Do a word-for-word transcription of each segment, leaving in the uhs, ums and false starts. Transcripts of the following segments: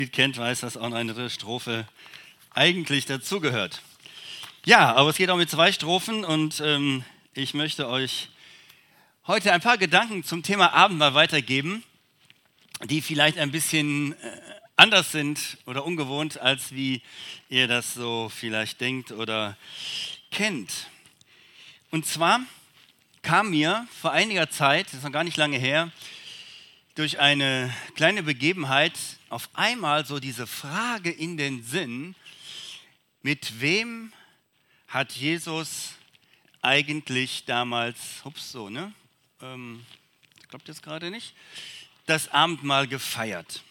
Kennt, weiß, dass auch noch eine dritte Strophe eigentlich dazugehört. Ja, aber es geht auch mit zwei Strophen und ähm, ich möchte euch heute ein paar Gedanken zum Thema Abendmahl weitergeben, die vielleicht ein bisschen äh, anders sind oder ungewohnt, als wie ihr das so vielleicht denkt oder kennt. Und zwar kam mir vor einiger Zeit, das ist noch gar nicht lange her, durch eine kleine Begebenheit auf einmal so diese Frage in den Sinn: Mit wem hat Jesus eigentlich damals, ups, so, ne? Ähm, klappt jetzt gerade nicht, das Abendmahl gefeiert?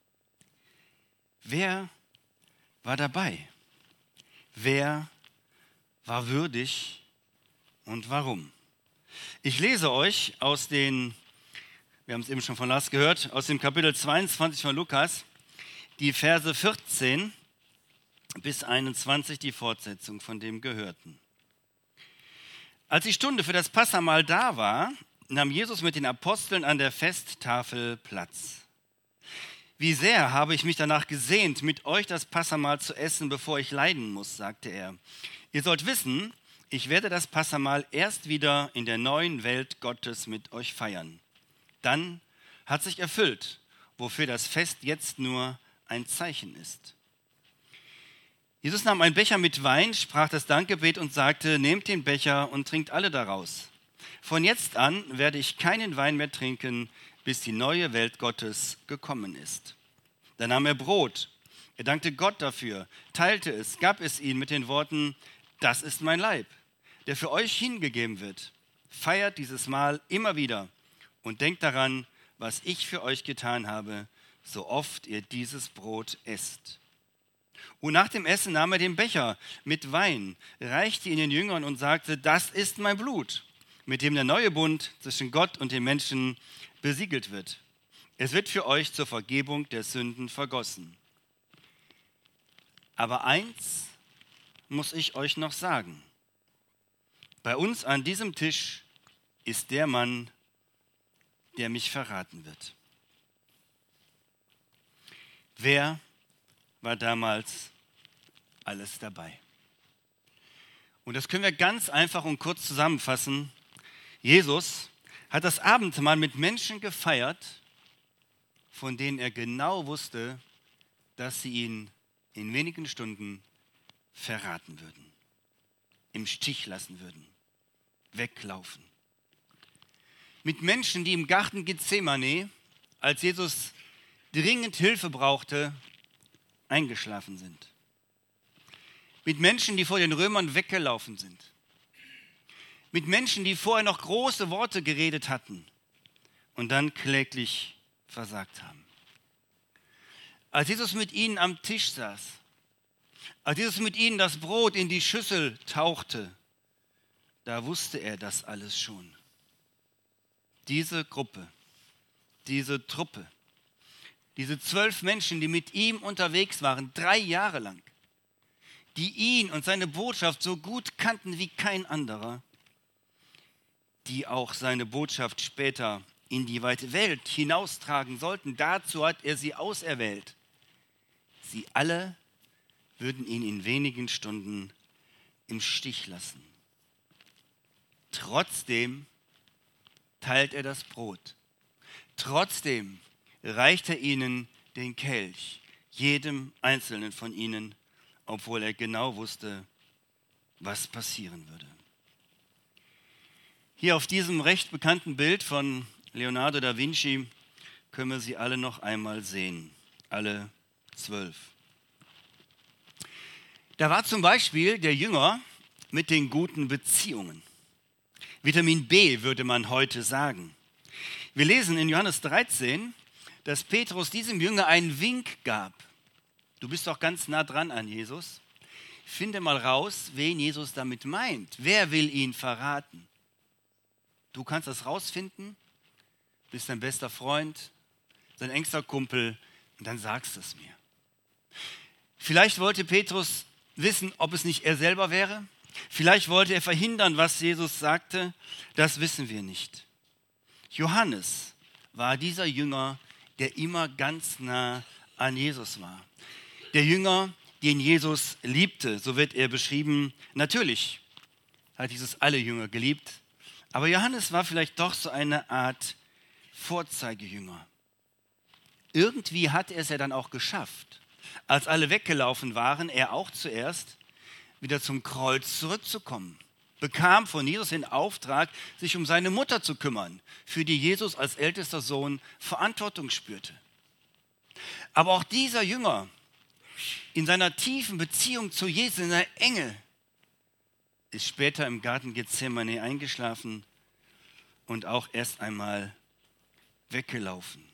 Wer war dabei? Wer war würdig und warum? Ich lese euch aus den Wir haben es eben schon von Lars gehört, aus dem Kapitel zweiundzwanzig von Lukas, die Verse vierzehn bis einundzwanzig, die Fortsetzung von dem Gehörten. Als die Stunde für das Passahmahl da war, nahm Jesus mit den Aposteln an der Festtafel Platz. Wie sehr habe ich mich danach gesehnt, mit euch das Passahmahl zu essen, bevor ich leiden muss, sagte er. Ihr sollt wissen, ich werde das Passahmahl erst wieder in der neuen Welt Gottes mit euch feiern. Dann hat sich erfüllt, wofür das Fest jetzt nur ein Zeichen ist. Jesus nahm einen Becher mit Wein, sprach das Dankgebet und sagte: Nehmt den Becher und trinkt alle daraus. Von jetzt an werde ich keinen Wein mehr trinken, bis die neue Welt Gottes gekommen ist. Dann nahm er Brot, er dankte Gott dafür, teilte es, gab es ihnen mit den Worten: Das ist mein Leib, der für euch hingegeben wird. Feiert dieses Mahl immer wieder. Und denkt daran, was ich für euch getan habe, so oft ihr dieses Brot esst. Und nach dem Essen nahm er den Becher mit Wein, reichte ihn den Jüngern und sagte: Das ist mein Blut, mit dem der neue Bund zwischen Gott und den Menschen besiegelt wird. Es wird für euch zur Vergebung der Sünden vergossen. Aber eins muss ich euch noch sagen. Bei uns an diesem Tisch ist der Mann, der mich verraten wird. Wer war damals alles dabei? Und das können wir ganz einfach und kurz zusammenfassen. Jesus hat das Abendmahl mit Menschen gefeiert, von denen er genau wusste, dass sie ihn in wenigen Stunden verraten würden, im Stich lassen würden, weglaufen. Mit Menschen, die im Garten Gethsemane, als Jesus dringend Hilfe brauchte, eingeschlafen sind. Mit Menschen, die vor den Römern weggelaufen sind. Mit Menschen, die vorher noch große Worte geredet hatten und dann kläglich versagt haben. Als Jesus mit ihnen am Tisch saß, als Jesus mit ihnen das Brot in die Schüssel tauchte, da wusste er das alles schon. Diese Gruppe, diese Truppe, diese zwölf Menschen, die mit ihm unterwegs waren, drei Jahre lang, die ihn und seine Botschaft so gut kannten wie kein anderer, die auch seine Botschaft später in die weite Welt hinaustragen sollten, dazu hat er sie auserwählt. Sie alle würden ihn in wenigen Stunden im Stich lassen. Trotzdem teilt er das Brot. Trotzdem reicht er ihnen den Kelch, jedem Einzelnen von ihnen, obwohl er genau wusste, was passieren würde. Hier auf diesem recht bekannten Bild von Leonardo da Vinci können wir sie alle noch einmal sehen, alle zwölf. Da war zum Beispiel der Jünger mit den guten Beziehungen. Vitamin B würde man heute sagen. Wir lesen in Johannes dreizehn, dass Petrus diesem Jünger einen Wink gab. Du bist doch ganz nah dran an Jesus. Finde mal raus, wen Jesus damit meint. Wer will ihn verraten? Du kannst das rausfinden, bist dein bester Freund, dein engster Kumpel und dann sagst du es mir. Vielleicht wollte Petrus wissen, ob es nicht er selber wäre. Vielleicht wollte er verhindern, was Jesus sagte, das wissen wir nicht. Johannes war dieser Jünger, der immer ganz nah an Jesus war. Der Jünger, den Jesus liebte, so wird er beschrieben. Natürlich hat Jesus alle Jünger geliebt, aber Johannes war vielleicht doch so eine Art Vorzeigejünger. Irgendwie hat er es ja dann auch geschafft, als alle weggelaufen waren, er auch zuerst, wieder zum Kreuz zurückzukommen. Bekam von Jesus den Auftrag, sich um seine Mutter zu kümmern, für die Jesus als ältester Sohn Verantwortung spürte. Aber auch dieser Jünger, in seiner tiefen Beziehung zu Jesus, in seiner Enge, ist später im Garten Gethsemane eingeschlafen und auch erst einmal weggelaufen.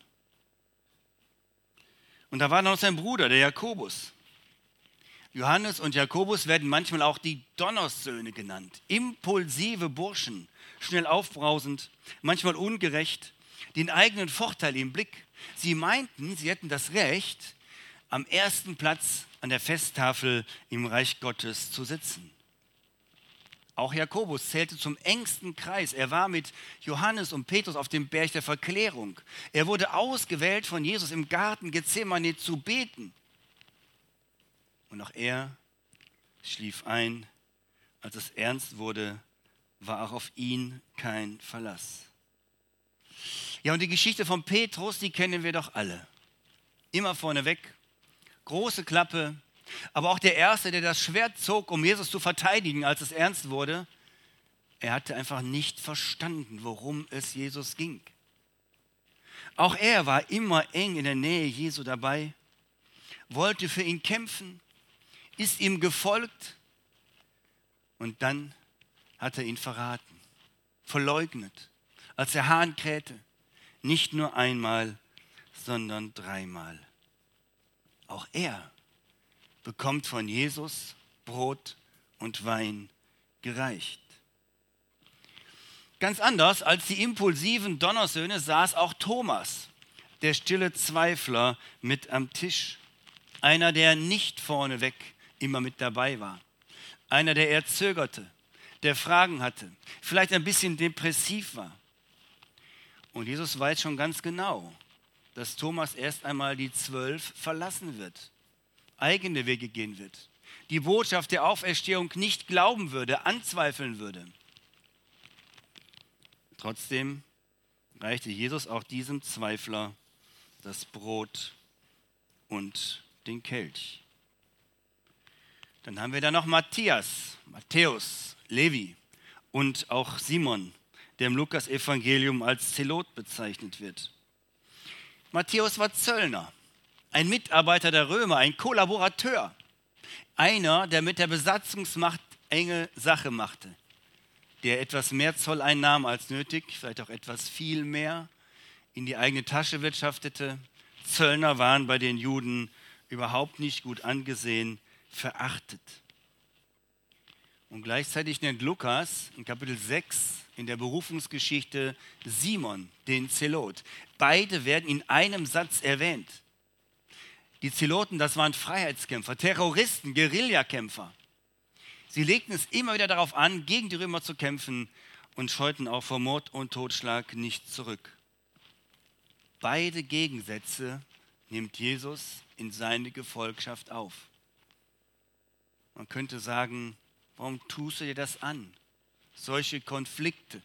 Und da war noch sein Bruder, der Jakobus. Johannes und Jakobus werden manchmal auch die Donnerssöhne genannt. Impulsive Burschen, schnell aufbrausend, manchmal ungerecht, den eigenen Vorteil im Blick. Sie meinten, sie hätten das Recht, am ersten Platz an der Festtafel im Reich Gottes zu sitzen. Auch Jakobus zählte zum engsten Kreis. Er war mit Johannes und Petrus auf dem Berg der Verklärung. Er wurde ausgewählt von Jesus im Garten Gethsemane zu beten. Und auch er schlief ein. Als es ernst wurde, war auch auf ihn kein Verlass. Ja, und die Geschichte von Petrus, die kennen wir doch alle. Immer vorneweg, große Klappe, aber auch der Erste, der das Schwert zog, um Jesus zu verteidigen, als es ernst wurde, er hatte einfach nicht verstanden, worum es Jesus ging. Auch er war immer eng in der Nähe Jesu dabei, wollte für ihn kämpfen, ist ihm gefolgt und dann hat er ihn verraten, verleugnet, als der Hahn krähte. Nicht nur einmal, sondern dreimal. Auch er bekommt von Jesus Brot und Wein gereicht. Ganz anders als die impulsiven Donnersöhne saß auch Thomas, der stille Zweifler, mit am Tisch. Einer, der nicht vorneweg immer mit dabei war. Einer, der eher zögerte, der Fragen hatte, vielleicht ein bisschen depressiv war. Und Jesus weiß schon ganz genau, dass Thomas erst einmal die Zwölf verlassen wird, eigene Wege gehen wird, die Botschaft der Auferstehung nicht glauben würde, anzweifeln würde. Trotzdem reichte Jesus auch diesem Zweifler das Brot und den Kelch. Dann haben wir da noch Matthias, Matthäus, Levi und auch Simon, der im Lukas-Evangelium als Zelot bezeichnet wird. Matthäus war Zöllner, ein Mitarbeiter der Römer, ein Kollaborateur, einer, der mit der Besatzungsmacht enge Sache machte, der etwas mehr Zolleinnahmen als nötig, vielleicht auch etwas viel mehr, in die eigene Tasche wirtschaftete. Zöllner waren bei den Juden überhaupt nicht gut angesehen, verachtet. Und gleichzeitig nennt Lukas in Kapitel sechs in der Berufungsgeschichte Simon, den Zelot. Beide werden in einem Satz erwähnt. Die Zeloten, das waren Freiheitskämpfer, Terroristen, Guerillakämpfer. Sie legten es immer wieder darauf an, gegen die Römer zu kämpfen und scheuten auch vor Mord und Totschlag nicht zurück. Beide Gegensätze nimmt Jesus in seine Gefolgschaft auf. Man könnte sagen, warum tust du dir das an? Solche Konflikte.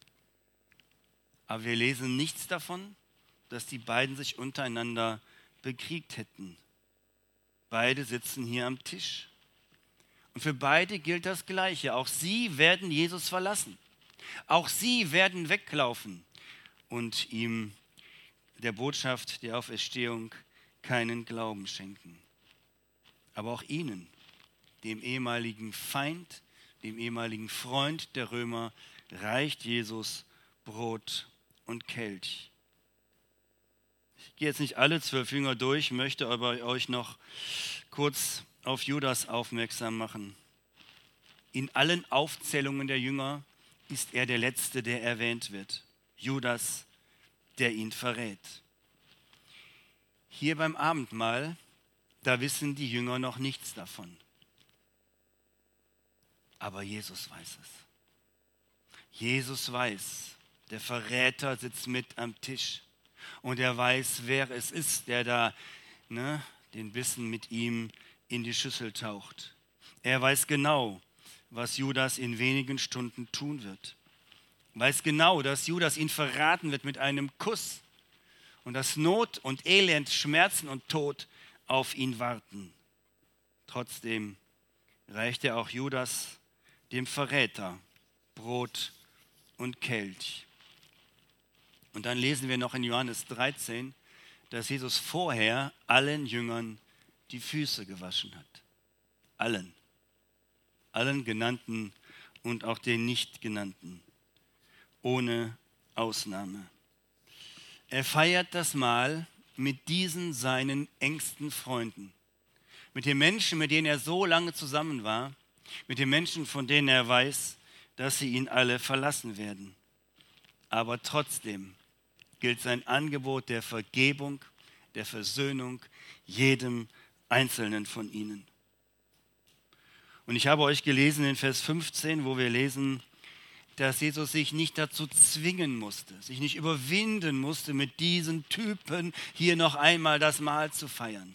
Aber wir lesen nichts davon, dass die beiden sich untereinander bekriegt hätten. Beide sitzen hier am Tisch. Und für beide gilt das Gleiche. Auch sie werden Jesus verlassen. Auch sie werden weglaufen und ihm der Botschaft der Auferstehung keinen Glauben schenken. Aber auch ihnen, dem ehemaligen Feind, dem ehemaligen Freund der Römer, reicht Jesus Brot und Kelch. Ich gehe jetzt nicht alle zwölf Jünger durch, möchte aber euch noch kurz auf Judas aufmerksam machen. In allen Aufzählungen der Jünger ist er der Letzte, der erwähnt wird. Judas, der ihn verrät. Hier beim Abendmahl, da wissen die Jünger noch nichts davon. Aber Jesus weiß es. Jesus weiß, der Verräter sitzt mit am Tisch. Und er weiß, wer es ist, der da ne, den Bissen mit ihm in die Schüssel taucht. Er weiß genau, was Judas in wenigen Stunden tun wird. Weiß genau, dass Judas ihn verraten wird mit einem Kuss und dass Not und Elend, Schmerzen und Tod auf ihn warten. Trotzdem reicht er auch Judas, dem Verräter, Brot und Kelch. Und dann lesen wir noch in Johannes dreizehn, dass Jesus vorher allen Jüngern die Füße gewaschen hat. Allen. Allen Genannten und auch den Nicht-Genannten. Ohne Ausnahme. Er feiert das Mahl mit diesen seinen engsten Freunden. Mit den Menschen, mit denen er so lange zusammen war. Mit den Menschen, von denen er weiß, dass sie ihn alle verlassen werden. Aber trotzdem gilt sein Angebot der Vergebung, der Versöhnung jedem Einzelnen von ihnen. Und ich habe euch gelesen in Vers fünfzehn, wo wir lesen, dass Jesus sich nicht dazu zwingen musste, sich nicht überwinden musste, mit diesen Typen hier noch einmal das Mahl zu feiern.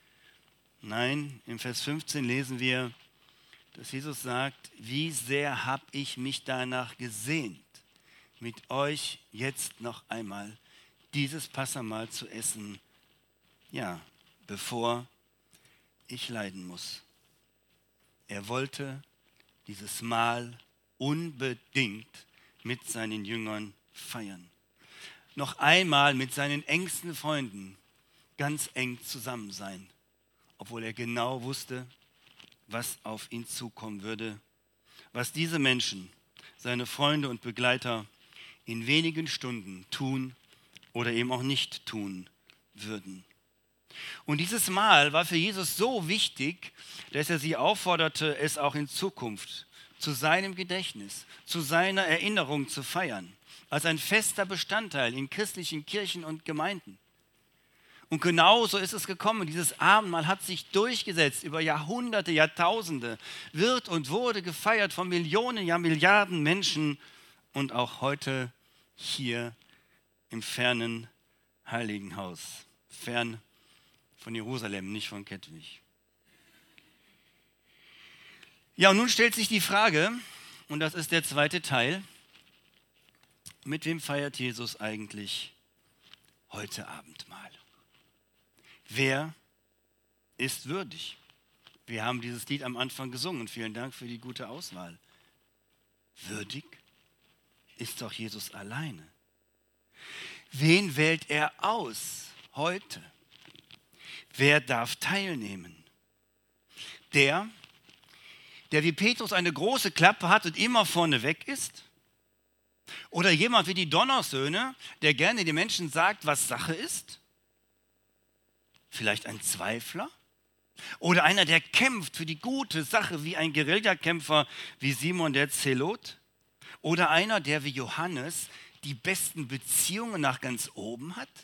Nein, im Vers fünfzehn lesen wir, dass Jesus sagt, wie sehr habe ich mich danach gesehnt, mit euch jetzt noch einmal dieses Passamahl zu essen, ja, bevor ich leiden muss. Er wollte dieses Mahl unbedingt mit seinen Jüngern feiern. Noch einmal mit seinen engsten Freunden ganz eng zusammen sein, obwohl er genau wusste, was auf ihn zukommen würde, was diese Menschen, seine Freunde und Begleiter in wenigen Stunden tun oder eben auch nicht tun würden. Und dieses Mahl war für Jesus so wichtig, dass er sie aufforderte, es auch in Zukunft zu seinem Gedächtnis, zu seiner Erinnerung zu feiern, als ein fester Bestandteil in christlichen Kirchen und Gemeinden. Und genau so ist es gekommen. Dieses Abendmahl hat sich durchgesetzt über Jahrhunderte, Jahrtausende, wird und wurde gefeiert von Millionen, ja Milliarden Menschen und auch heute hier im fernen Heiligenhaus, fern von Jerusalem, nicht von Kettwig. Ja, und nun stellt sich die Frage, und das ist der zweite Teil, mit wem feiert Jesus eigentlich heute Abendmahl? Wer ist würdig? Wir haben dieses Lied am Anfang gesungen. Vielen Dank für die gute Auswahl. Würdig ist doch Jesus alleine. Wen wählt er aus heute? Wer darf teilnehmen? Der, der wie Petrus eine große Klappe hat und immer vorne weg ist? Oder jemand wie die Donnersöhne, der gerne den Menschen sagt, was Sache ist? Vielleicht ein Zweifler? Oder einer, der kämpft für die gute Sache wie ein Guerillakämpfer wie Simon der Zelot? Oder einer, der wie Johannes die besten Beziehungen nach ganz oben hat?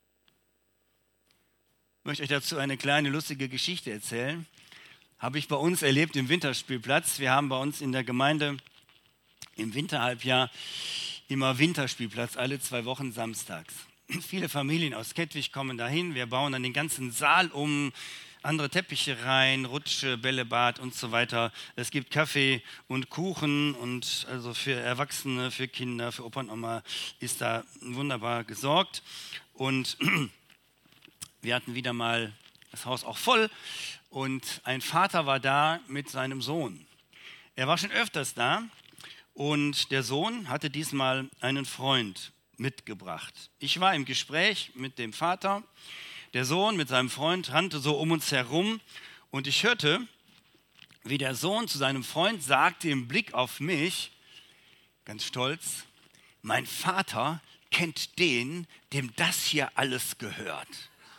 Ich möchte euch dazu eine kleine lustige Geschichte erzählen. Habe ich bei uns erlebt im Winterspielplatz. Wir haben bei uns in der Gemeinde im Winterhalbjahr immer Winterspielplatz, alle zwei Wochen samstags. Viele Familien aus Kettwig kommen dahin. Wir bauen dann den ganzen Saal um, andere Teppiche rein, Rutsche, Bällebad und so weiter. Es gibt Kaffee und Kuchen und also für Erwachsene, für Kinder, für Opa und Oma ist da wunderbar gesorgt. Und wir hatten wieder mal das Haus auch voll und ein Vater war da mit seinem Sohn. Er war schon öfters da und der Sohn hatte diesmal einen Freund mitgebracht. Ich war im Gespräch mit dem Vater. Der Sohn mit seinem Freund rannte so um uns herum und ich hörte, wie der Sohn zu seinem Freund sagte im Blick auf mich, ganz stolz, mein Vater kennt den, dem das hier alles gehört.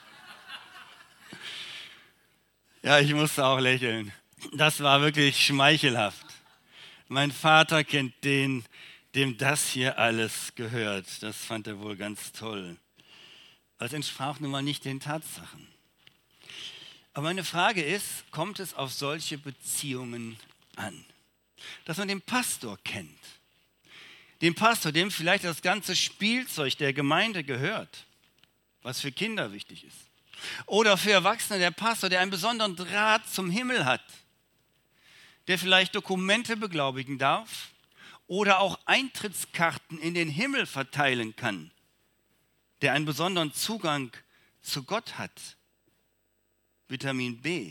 Ja, ich musste auch lächeln. Das war wirklich schmeichelhaft. Mein Vater kennt den, dem das hier alles gehört. Das fand er wohl ganz toll. Das entsprach nun mal nicht den Tatsachen. Aber meine Frage ist, kommt es auf solche Beziehungen an? Dass man den Pastor kennt. Den Pastor, dem vielleicht das ganze Spielzeug der Gemeinde gehört, was für Kinder wichtig ist. Oder für Erwachsene der Pastor, der einen besonderen Draht zum Himmel hat, der vielleicht Dokumente beglaubigen darf oder auch Eintrittskarten in den Himmel verteilen kann, der einen besonderen Zugang zu Gott hat. Vitamin B.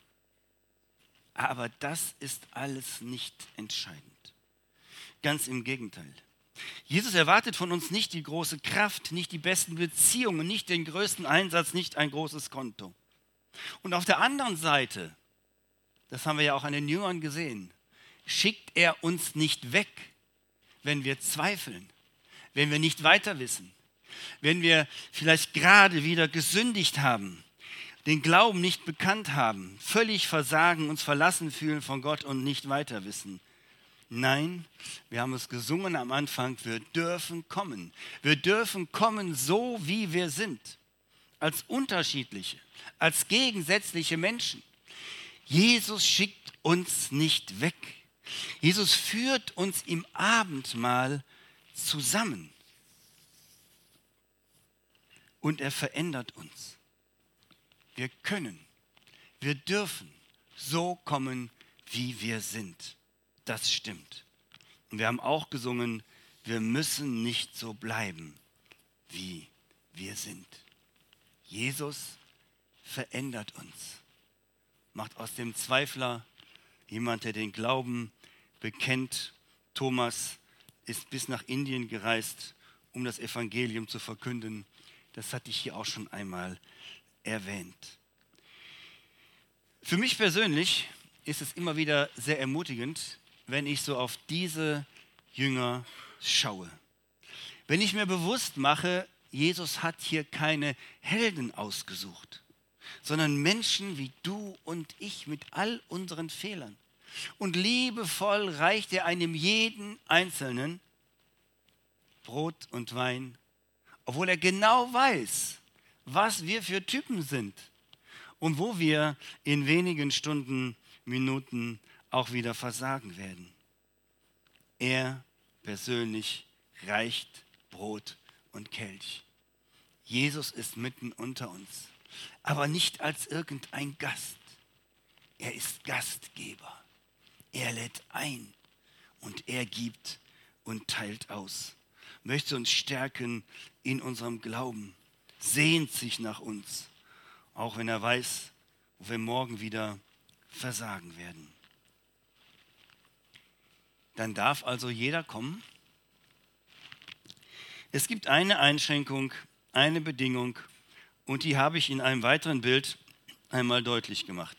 Aber das ist alles nicht entscheidend. Ganz im Gegenteil. Jesus erwartet von uns nicht die große Kraft, nicht die besten Beziehungen, nicht den größten Einsatz, nicht ein großes Konto. Und auf der anderen Seite, das haben wir ja auch an den Jüngern gesehen, schickt er uns nicht weg, wenn wir zweifeln, wenn wir nicht weiter wissen, wenn wir vielleicht gerade wieder gesündigt haben, den Glauben nicht bekannt haben, völlig versagen, uns verlassen fühlen von Gott und nicht weiter wissen. Nein, wir haben es gesungen am Anfang, wir dürfen kommen. Wir dürfen kommen so, wie wir sind, als unterschiedliche, als gegensätzliche Menschen. Jesus schickt uns nicht weg. Jesus führt uns im Abendmahl zusammen. Und er verändert uns. Wir können, wir dürfen so kommen, wie wir sind. Das stimmt. Und wir haben auch gesungen, wir müssen nicht so bleiben, wie wir sind. Jesus verändert uns, macht aus dem Zweifler jemand, der den Glauben bekennt. Thomas ist bis nach Indien gereist, um das Evangelium zu verkünden. Das hatte ich hier auch schon einmal erwähnt. Für mich persönlich ist es immer wieder sehr ermutigend, wenn ich so auf diese Jünger schaue. Wenn ich mir bewusst mache, Jesus hat hier keine Helden ausgesucht, sondern Menschen wie du und ich mit all unseren Fehlern. Und liebevoll reicht er einem jeden Einzelnen Brot und Wein, obwohl er genau weiß, was wir für Typen sind und wo wir in wenigen Stunden, Minuten auch wieder versagen werden. Er persönlich reicht Brot und Kelch. Jesus ist mitten unter uns, aber nicht als irgendein Gast. Er ist Gastgeber. Er lädt ein und er gibt und teilt aus. Möchte uns stärken in unserem Glauben, sehnt sich nach uns, auch wenn er weiß, wo wir morgen wieder versagen werden. Dann darf also jeder kommen. Es gibt eine Einschränkung, eine Bedingung und die habe ich in einem weiteren Bild einmal deutlich gemacht.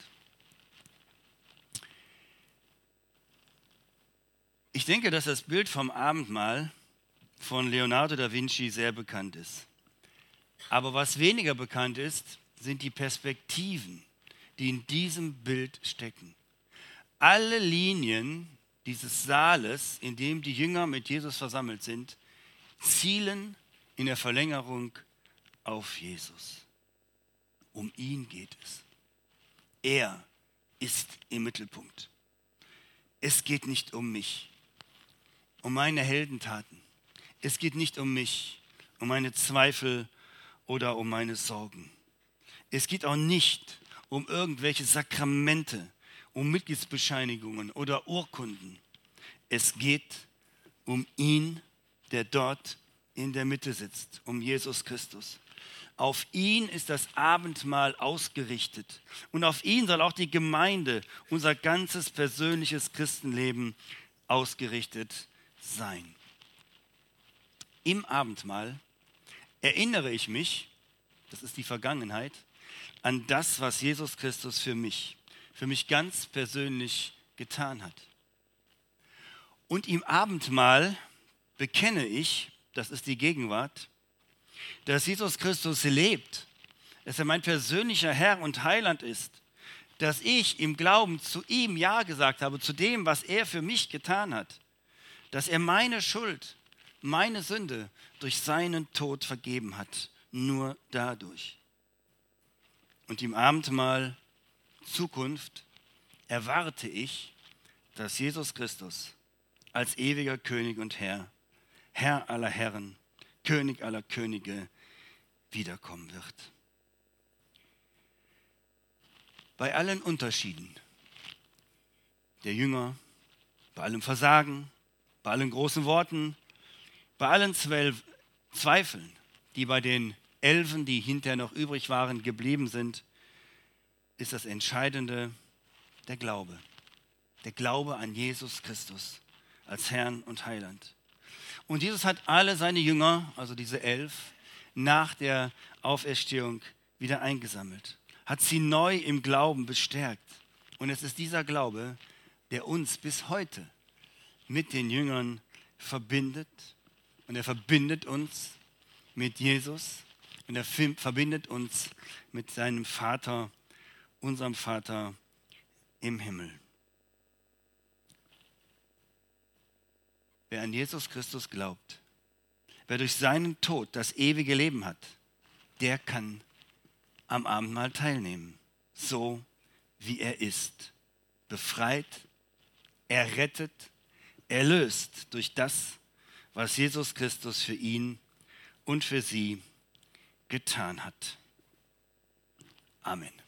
Ich denke, dass das Bild vom Abendmahl von Leonardo da Vinci sehr bekannt ist. Aber was weniger bekannt ist, sind die Perspektiven, die in diesem Bild stecken. Alle Linien dieses Saales, in dem die Jünger mit Jesus versammelt sind, zielen in der Verlängerung auf Jesus. Um ihn geht es. Er ist im Mittelpunkt. Es geht nicht um mich, um meine Heldentaten. Es geht nicht um mich, um meine Zweifel oder um meine Sorgen. Es geht auch nicht um irgendwelche Sakramente, um Mitgliedsbescheinigungen oder Urkunden. Es geht um ihn, der dort in der Mitte sitzt, um Jesus Christus. Auf ihn ist das Abendmahl ausgerichtet und auf ihn soll auch die Gemeinde, unser ganzes persönliches Christenleben ausgerichtet sein. Im Abendmahl erinnere ich mich, das ist die Vergangenheit, an das, was Jesus Christus für mich, für mich ganz persönlich getan hat. Und im Abendmahl bekenne ich, das ist die Gegenwart, dass Jesus Christus lebt, dass er mein persönlicher Herr und Heiland ist, dass ich im Glauben zu ihm Ja gesagt habe, zu dem, was er für mich getan hat, dass er meine Schuld, meine Sünde durch seinen Tod vergeben hat, nur dadurch. Und im Abendmahl Zukunft erwarte ich, dass Jesus Christus als ewiger König und Herr, Herr aller Herren, König aller Könige wiederkommen wird. bei allen Unterschieden der Jünger, bei allem Versagen, bei allen großen Worten, bei allen zwölf Zweifeln, die bei den Elfen, die hinterher noch übrig waren, geblieben sind, ist das Entscheidende der Glaube. Der Glaube an Jesus Christus als Herrn und Heiland. Und Jesus hat alle seine Jünger, also diese elf, nach der Auferstehung wieder eingesammelt, hat sie neu im Glauben bestärkt. Und es ist dieser Glaube, der uns bis heute mit den Jüngern verbindet. Und er verbindet uns mit Jesus und er verbindet uns mit seinem Vater, unserem Vater im Himmel. Wer an Jesus Christus glaubt, wer durch seinen Tod das ewige Leben hat, der kann am Abendmahl teilnehmen, so wie er ist. Befreit, errettet, erlöst durch das, was Jesus Christus für ihn und für sie getan hat. Amen.